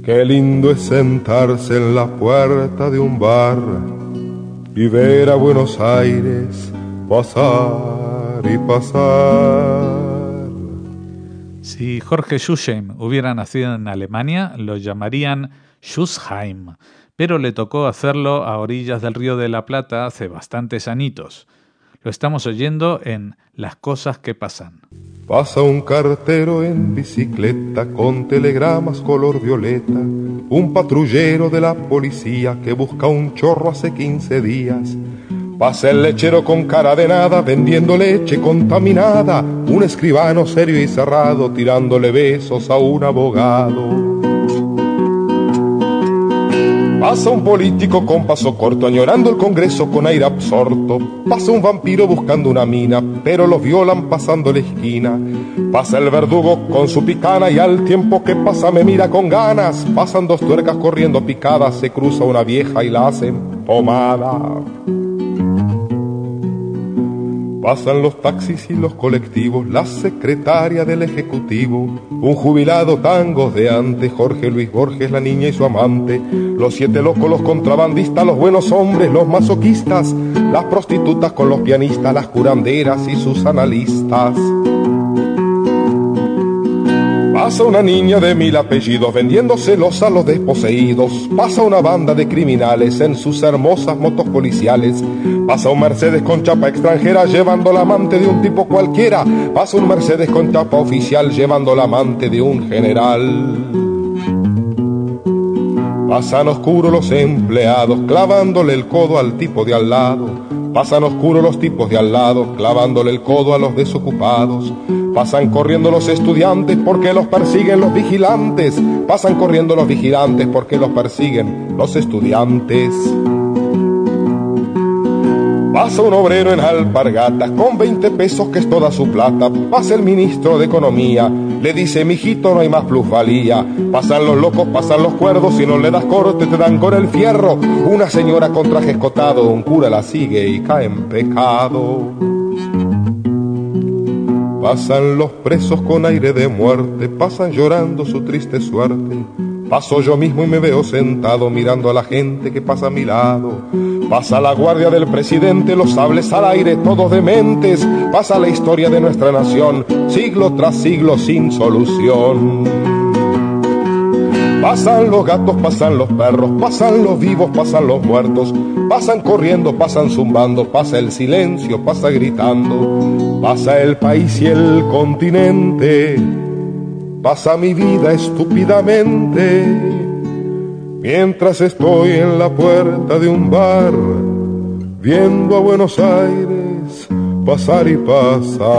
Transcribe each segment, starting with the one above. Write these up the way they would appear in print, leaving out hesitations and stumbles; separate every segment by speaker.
Speaker 1: Qué lindo es sentarse en la puerta de un bar y ver a Buenos Aires pasar y pasar.
Speaker 2: Si Jorge Schuschheim hubiera nacido en Alemania, lo llamarían Schussheim, pero le tocó hacerlo a orillas del Río de la Plata hace bastantes añitos. Lo estamos oyendo en Las cosas que pasan.
Speaker 1: Pasa un cartero en bicicleta con telegramas color violeta, un patrullero de la policía que busca un chorro hace 15 días. Pasa el lechero con cara de nada vendiendo leche contaminada, un escribano serio y cerrado tirándole besos a un abogado. Pasa un político con paso corto, añorando el Congreso con aire absorto. Pasa un vampiro buscando una mina, pero los violan pasando la esquina. Pasa el verdugo con su picana y al tiempo que pasa me mira con ganas. Pasan dos tuercas corriendo picadas, se cruza una vieja y la hacen pomada. Pasan los taxis y los colectivos, la secretaria del ejecutivo, un jubilado tangos de antes, Jorge Luis Borges, la niña y su amante, los 7 locos, los contrabandistas, los buenos hombres, los masoquistas, las prostitutas con los pianistas, las curanderas y sus analistas. Pasa una niña de 1000 apellidos vendiéndoselos a los desposeídos. Pasa una banda de criminales en sus hermosas motos policiales. Pasa un Mercedes con chapa extranjera llevando la amante de un tipo cualquiera. Pasa un Mercedes con chapa oficial llevando la amante de un general. Pasan oscuros los empleados clavándole el codo al tipo de al lado. Pasan oscuros los tipos de al lado clavándole el codo a los desocupados. Pasan corriendo los estudiantes porque los persiguen los vigilantes. Pasan corriendo los vigilantes porque los persiguen los estudiantes. Pasa un obrero en alpargatas con 20 pesos que es toda su plata. Pasa el ministro de Economía, le dice mijito no hay más plusvalía. Pasan los locos, pasan los cuerdos, si no le das corte te dan con el fierro. Una señora con traje escotado, un cura la sigue y cae en pecado. Pasan los presos con aire de muerte, pasan llorando su triste suerte. Paso yo mismo y me veo sentado mirando a la gente que pasa a mi lado. Pasa la guardia del presidente, los sables al aire, todos dementes. Pasa la historia de nuestra nación, siglo tras siglo sin solución. Pasan los gatos, pasan los perros, pasan los vivos, pasan los muertos. Pasan corriendo, pasan zumbando, pasa el silencio, pasa gritando. Pasa el país y el continente, pasa mi vida estúpidamente, mientras estoy en la puerta de un bar, viendo a Buenos Aires pasar y pasar.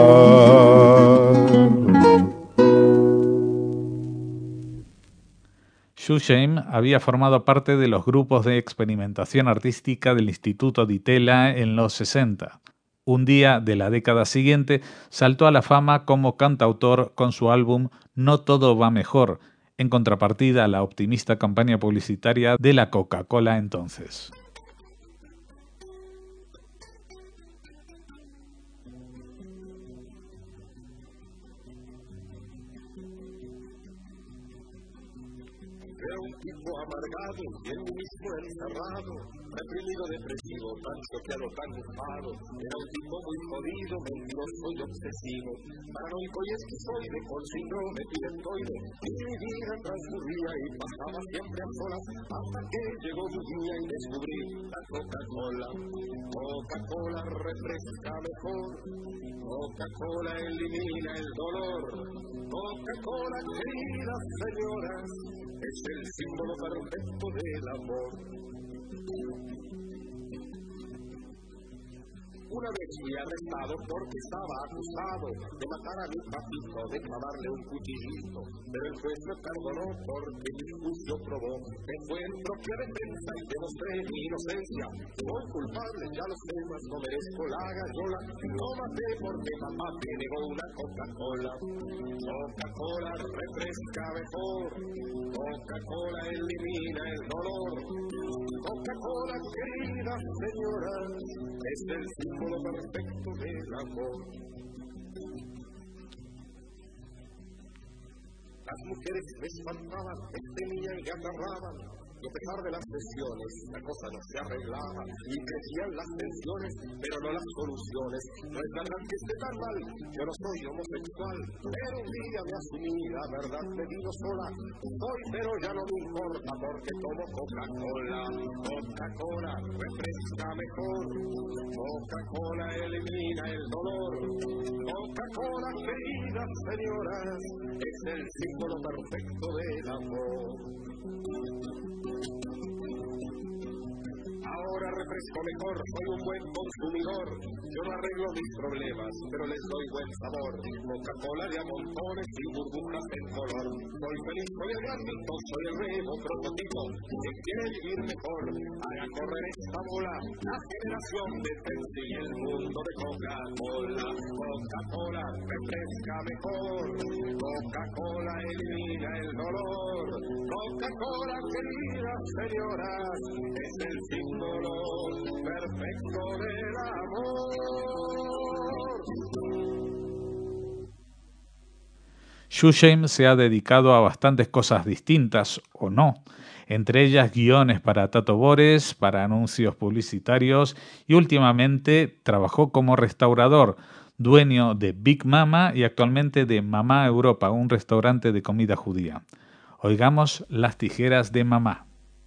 Speaker 2: Schuschheim había formado parte de los grupos de experimentación artística del Instituto Di Tella en los 60. Un día de la década siguiente saltó a la fama como cantautor con su álbum No todo va mejor, en contrapartida a la optimista campaña publicitaria de la Coca-Cola entonces.
Speaker 3: Era un tipo amargado y en mí mismo encerrado, reprimido, depresivo, tan choqueado, tan bufado. Era un tipo muy jodido, mentiroso y obsesivo, paranoico y esquizoide, con síndrome tiroides. Y mi vida transcurría y pasaba siempre a solas, hasta que llegó un día y descubrí la Coca-Cola. Coca-Cola refresca mejor, Coca-Cola elimina el dolor. Coca-Cola, queridas señoras, es el símbolo perfecto del amor. Una vez fui arrestado porque estaba acusado de matar a mi papito, de clavarle un cuchillito, pero el juez me perdonó porque mi juicio probó que fue en propia defensa y demostré mi inocencia. Soy culpable, ya lo sé, mas no merezco la gallola. No maté porque papá me negó una Coca-Cola. Coca-Cola refresca mejor, Coca-Cola elimina el dolor. Coca-Cola, queridas señoras, es el símbolo perfecto del amor. Las mujeres me espantaban, me temían y agarraban. Y a pesar de las tensiones, la cosa no se arreglaba. Y crecían las tensiones, pero no las soluciones. No es verdad que esté tan mal, yo no soy homosexual. Pero un día me asumí, la verdad me vino sola. Soy, pero ya no me importa porque tomo Coca-Cola. Coca-Cola refresca mejor. Coca-Cola elimina el dolor. Coca-Cola, queridas señoras, es el símbolo perfecto del amor. Ahora refresco mejor, soy un buen consumidor. Yo no arreglo mis problemas, pero les doy buen sabor. Coca-Cola de a montones y burbujas en color. Soy feliz, soy el grandito, soy el nuevo prototipo que quiere vivir mejor. Haga correr esta bola, la generación de Pepsi y el mundo de Coca-Cola. Coca-Cola refresca mejor. Coca-Cola elimina el dolor. Coca-Cola, queridas señoras, es el símbolo perfecto del amor.
Speaker 2: Shushame se ha dedicado a bastantes cosas distintas, o no, entre ellas guiones para Tato Bores, para anuncios publicitarios y últimamente trabajó como restaurador, dueño de Big Mama y actualmente de Mamá Europa, un restaurante de comida judía. Oigamos Las tijeras de mamá.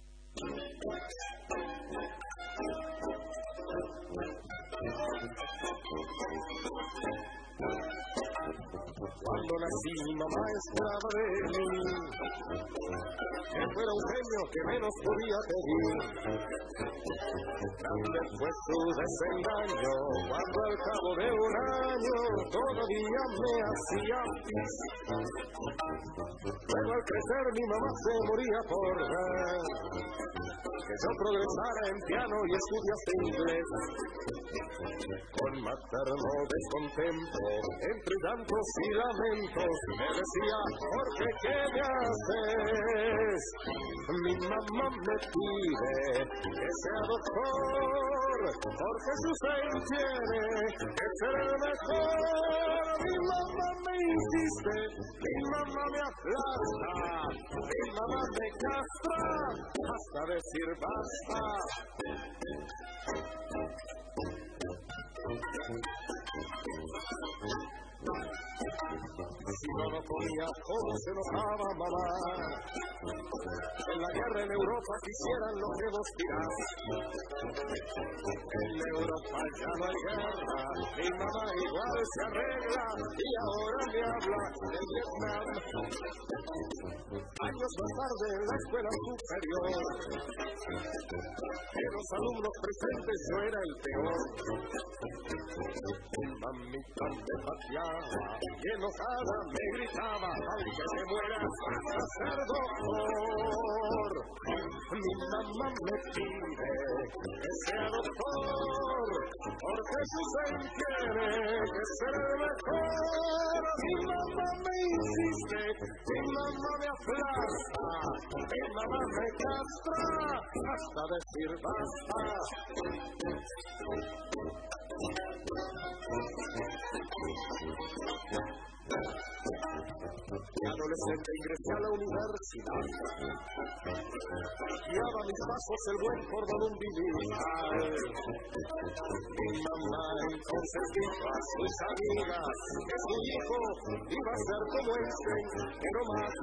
Speaker 3: Cuando nací, mi mamá esperaba de mí que fuera un genio que menos podía pedir. Grande fue su desengaño cuando al cabo de un año todavía me hacía pis. Luego al crecer mi mamá se moría por ver que yo progresara en piano y estudiase inglés. Con materno descontento, entre llantos y lamentos, me decía, Jorge, ¿qué me haces? Mi mamá me pide que sea doctor, porque su sein tiene que ser el mejor. Mi mamá me insiste, mi mamá me aplasta, mi mamá me castra, hasta decir basta. Si no lo ponía, ¿cómo se notaba mamá? En la guerra en Europa quisieran lo que vos tirás. En Europa ya no hay guerra, mi mamá igual se arregla y ahora me habla de Vietnam. Años más tarde en la escuela superior, de los alumnos presentes yo era el peor. Mi mamita me pateaba y enojada me gritaba, ay que te mueras, vas a ser doctor. Mi mamá me pide que sea doctor, porque su sein tiene que ser el mejor. Mi mamá me insiste, mi mamá me aplasta, mi mamá me castra, hasta decir basta. De adolescente ingresé a la universidad. Guiaba mis pasos el buen cordón umbilical. Mi mamá entonces dijo a sus amigas que su hijo iba a ser como pero más.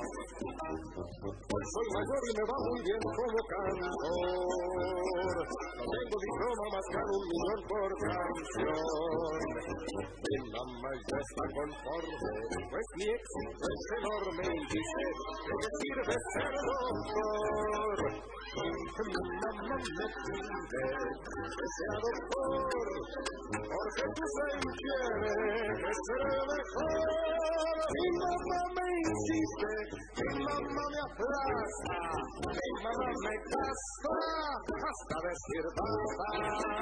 Speaker 3: Pues soy mayor y me va muy bien como cantor. No tengo diploma, más gano 1 millón por canción. Mi mamá ya está conforme, pues mi éxito es enorme y dice que me sirve ser doctor. Mi mamá me pide que sea doctor, porque tu sein quiere que sea mejor. Mi mamá me insiste, mi mamá me aplaza, mi mamá me castra, hasta decir basta.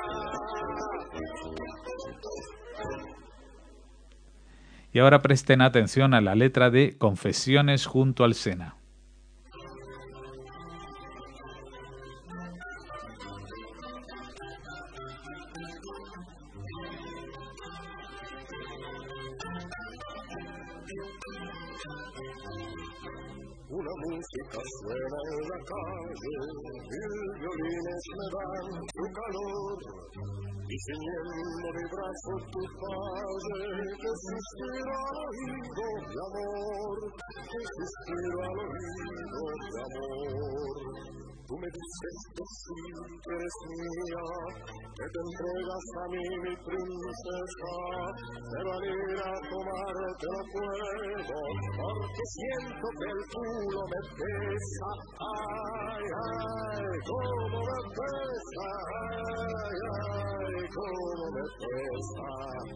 Speaker 2: Y ahora presten atención a la letra de Confesiones junto al Sena.
Speaker 3: Una música suena en la calle, mil violines me dan su calor, y ciñendo mi brazo tu padre, que suspiro al oído de amor, que suspiro al oído de amor. Tú me dices que sí, que eres mía, que te entregas a mí, mi princesa, pero al ir a tomarte no puedo, porque siento que el culo me pesa. Ay, ay, cómo me pesa, ay, ay, cómo me pesa.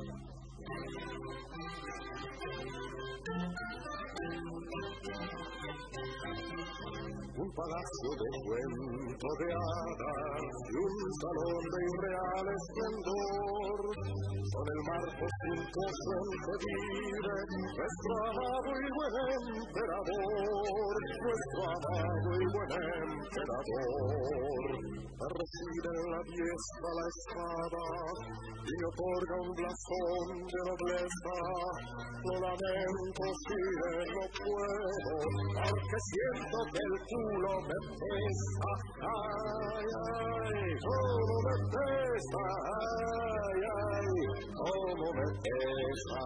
Speaker 3: Un palacio de cuento de hadas y un salón de irreal esplendor son el marco juncoso en que vive nuestro amado y buen emperador, nuestro amado y buen emperador. Me recibe en la diestra la espada y me otorga un blasón de nobleza. Lo lamento, si no puedo, porque siento que el culo me pesa. Ay, ay, cómo me pesa. Ay, ay, cómo me pesa.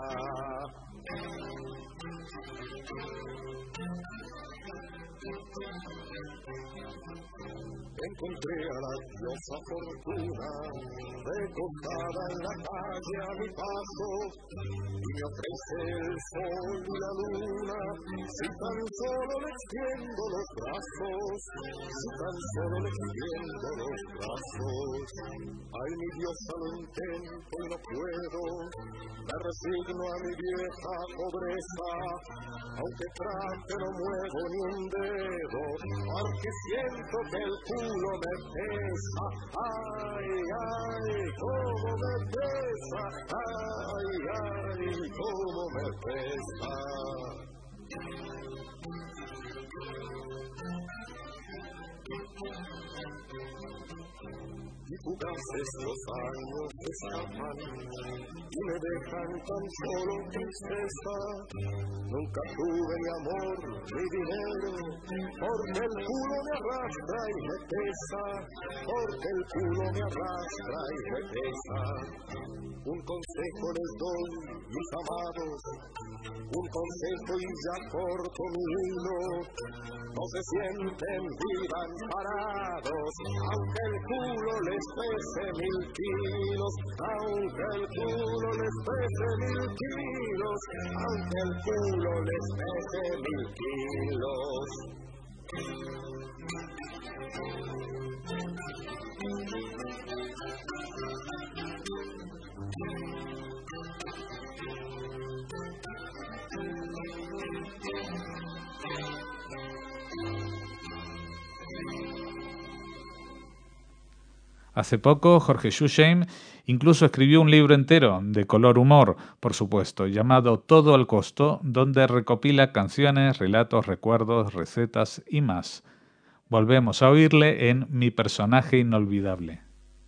Speaker 3: Encontré a la diosa fortuna recostada en la calle a mi paso y me ofrece el sol y la luna si tan solo le extiendo los brazos, si tan solo le extiendo los brazos. Ay, mi diosa, lo intento y no puedo, me resigno a mi vieja pobreza, aunque trate no muevo ni un dedo, porque siento que el culo me pesa. Ay, ay, cómo me pesa. Ay, ay, cómo me pesa. Y fugaces los años escapan y me dejan tan solo tristeza. Nunca tuve ni amor ni dinero, porque el culo me arrastra y me pesa, porque el culo me arrastra y me pesa. Un consejo les doy, mis amados, un consejo y ya corto mi hilo. No se sienten, vivan parados, aunque el culo les pese 1000 kilos, aunque el culo les pese 1000 kilos, aunque el culo les pese 1000 kilos.
Speaker 2: Hace poco, Jorge Schuchheim incluso escribió un libro entero, de color humor, por supuesto, llamado Todo al costo, donde recopila canciones, relatos, recuerdos, recetas y más. Volvemos a oírle en Mi personaje inolvidable.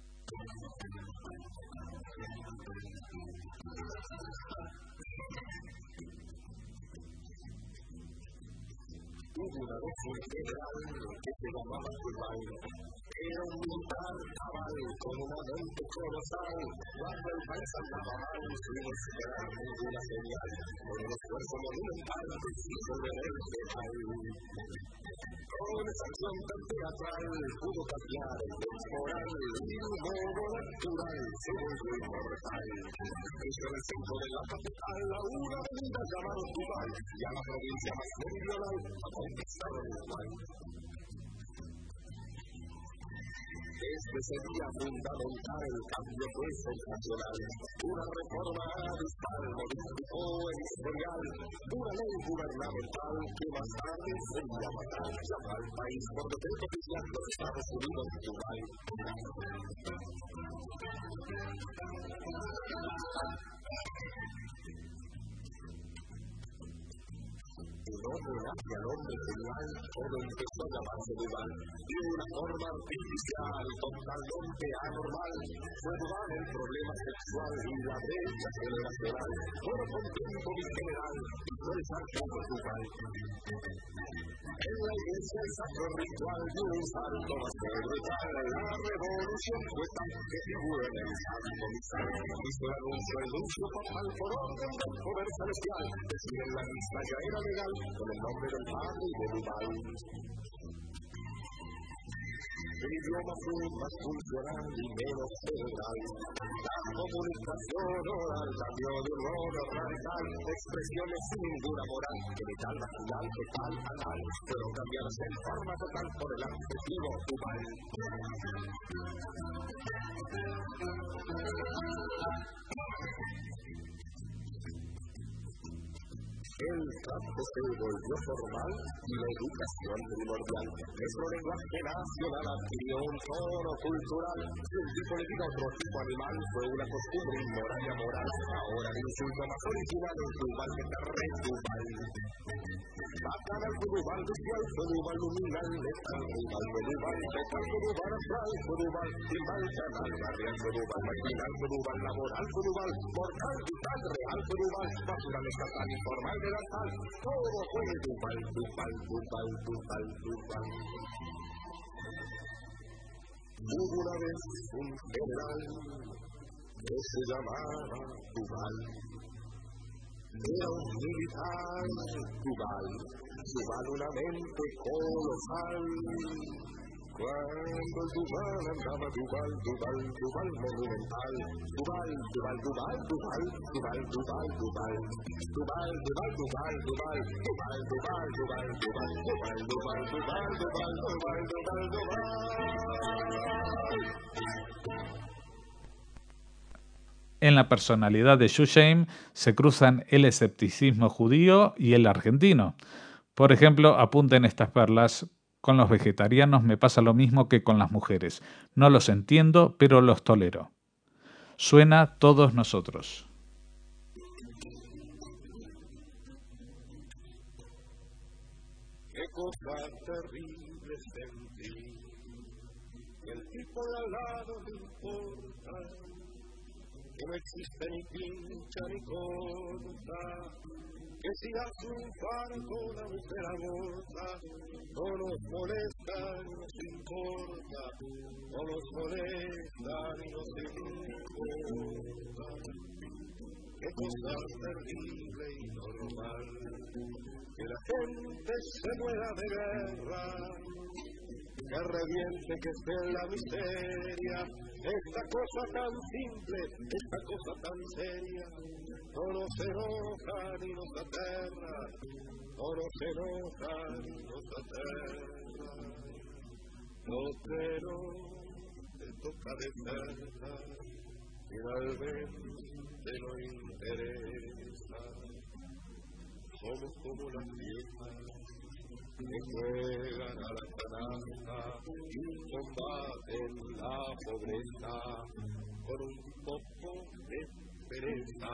Speaker 3: Era un militar cabal con una mente colosal, cuando el país andaba mal sin esperar ninguna señal, con un esfuerzo monumental deshizo el ideal. Con esa acción tan teatral pudo cambiar el temporal y un modo natural se volvió inmortal. Hizo en el centro de la capital a una avenida llamada Dubai y a la provincia más meridional a conquistar el Uruguay. Este sería fundamental, el cambio fue sensacional. Una reforma abyssal modificó el historial. Una ley gubernamental que más tarde sería fatal. Llama al país por decreto oficial los Estados Unidos de Dubai. Un homenaje al hombre genial, todo empezó a llamarse Dubai. De una forma artificial, totalmente anormal, fue Dubai el problema sexual y la brecha generacional. Todo con tiempo mi general, y el sarcasmo Duval. En la iglesia el sacro ritual de un salto más brutal. La revolución fue tan que figura en el santo misal. Hizo el anuncio papal por orden del poder celestial. Decir en la misa ya era legal con el nombre del padre y de Duval. El idioma fue más funcional y menos cerebral. La comunicación oral cambió de un modo radical. Expresiones sin ninguna moral, genital, vaginal, fetal, anal, fueron cambiadas en forma total por el adjetivo Duval. El campo se volvió formal y la educación primordial. Nuestro lenguaje nacional adquirió un tono cultural. Si un tipo le diga a otro tipo animal, fue una costumbre inmoral y amoral. Ahora el insulto más original es Duval que te reduval. Bacanal, Duval, Duval, Duval, luminal, letal, Duval, Duval, fetal, Duval, astral, Duval, timbal, canal, barrial, Duval, marginal, Duval, laboral, Duval, mortal, vital, real, Duval, natural, estatal, informal, de la tal, todo fue Duval, Duval, Duval, Duval, Duval. Hubo una vez un general que se llamaba Duval. Era un militar Duval, Duval una mente colosal. Cuando el Duval andaba Duval, Duval, Duval monumental. Duval, Duval, Duval, Duval, Duval, Duval, Duval. Duval, Duval, Duval, Duval, Duval, Duval, Duval, Duval, Duval, Duval, Duval, Duval, Duval, Duval.
Speaker 2: En la personalidad de Shushame se cruzan el escepticismo judío y el argentino. Por ejemplo, apunten estas perlas: con los vegetarianos me pasa lo mismo que con las mujeres. No los entiendo, pero los tolero. Suena Todos Nosotros.
Speaker 3: Qué cosa terrible sentí, que el tipo de al lado no importa, que no existe ni pincha ni corta, que si das un fardo la mujer aborta, no nos molesta ni nos importa, no nos molesta ni nos importa. Qué cosa terrible y normal, que la gente se muera de guerra, que reviente, que esté en la miseria. Esta cosa tan simple, esta cosa tan seria, no nos enoja ni nos aterra, no nos enoja ni nos aterra. No, pero te toca de cerca, finalmente no interesa. Somos como las viejas que juegan a la canasta y combaten la pobreza con un poco de pereza.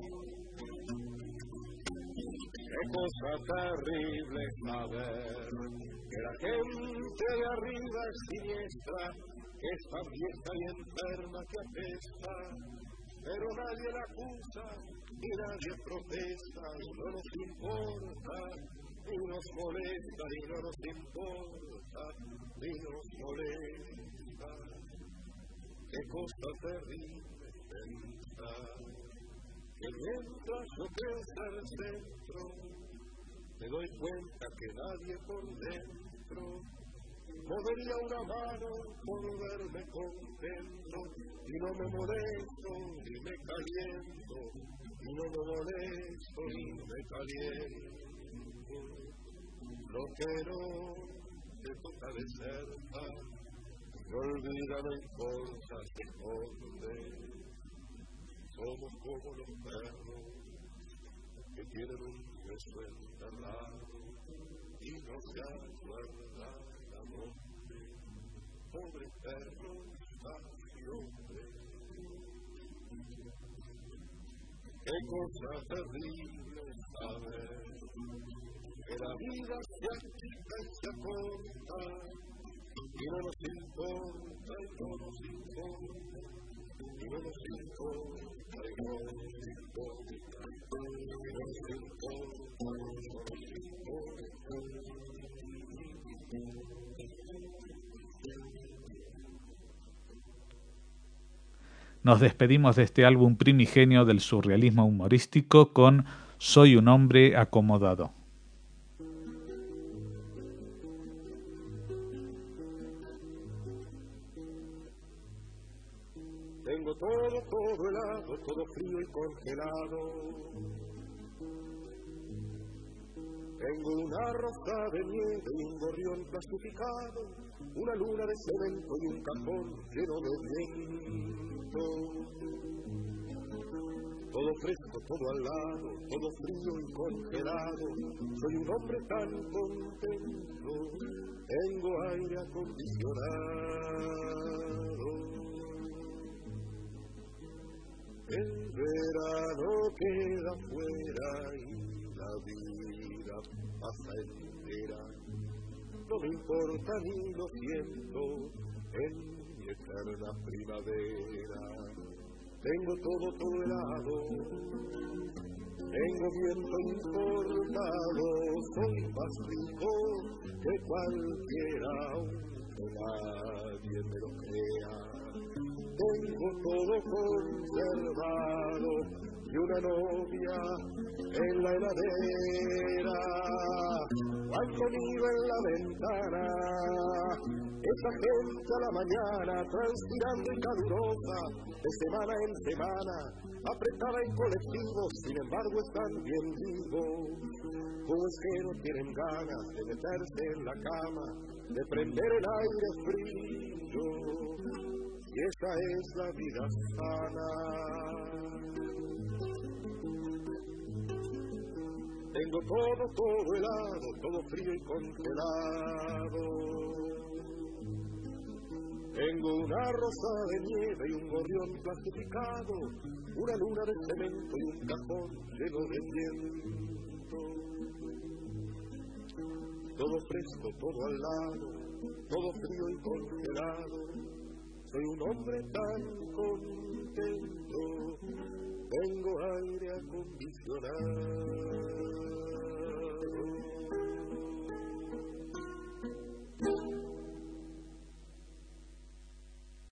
Speaker 3: Qué cosa terrible saber que la gente de arriba es siniestra, que es tan vieja y enferma que apesta, pero nadie la acusa ni nadie protesta, y no nos importa, ni nos molesta, ni no nos importa, ni nos molesta. Qué cosa terrible pensar que mientras yo crece al centro, me doy cuenta que nadie por dentro movería una mano por verme contento, y no me molesto ni me caliento, y no me molesto ni me caliento. Lo que no te toca de cerca, no olvida, no importa, se esconde. Somos como los perros que tienen un hueso enterrado y no se acuerdan a dónde. Pobre perro, hombre. Qué cosa terrible saber que la vida se achica y se acorta, y no nos importa, y no nos importa, y no nos importa, y no nos importa, y no nos importa, no nos importa.
Speaker 2: Nos despedimos de este álbum primigenio del surrealismo humorístico con Soy un hombre acomodado.
Speaker 3: Tengo todo helado, todo frío y congelado. Tengo una rosa de nieve y un gorrión plastificado, una luna de cemento y un cajón lleno de viento. Todo fresco, todo al lado, todo frío y congelado. Soy un hombre tan contento, tengo aire acondicionado. El verano queda fuera y la vida pasa entera. No me importa ni lo siento en mi eterna primavera. Tengo todo helado, tengo viento importado, soy más rico que cualquiera, aunque nadie me lo crea. Tengo todo conservado y una novia en la heladera. Cuando miro en la ventana, esa gente a la mañana, transpirando y calurosa, de semana en semana, apretada en colectivo, sin embargo están bien vivos. ¿Cómo es que no tienen ganas de meterse en la cama, de prender el aire frío? Y esa es la vida sana. Tengo todo helado, todo frío y congelado. Tengo una rosa de nieve y un gorrión plastificado, una luna de cemento y un cajón lleno de viento. Todo fresco, todo al lado, todo frío y congelado. Soy un hombre tan contento, tengo aire acondicionado.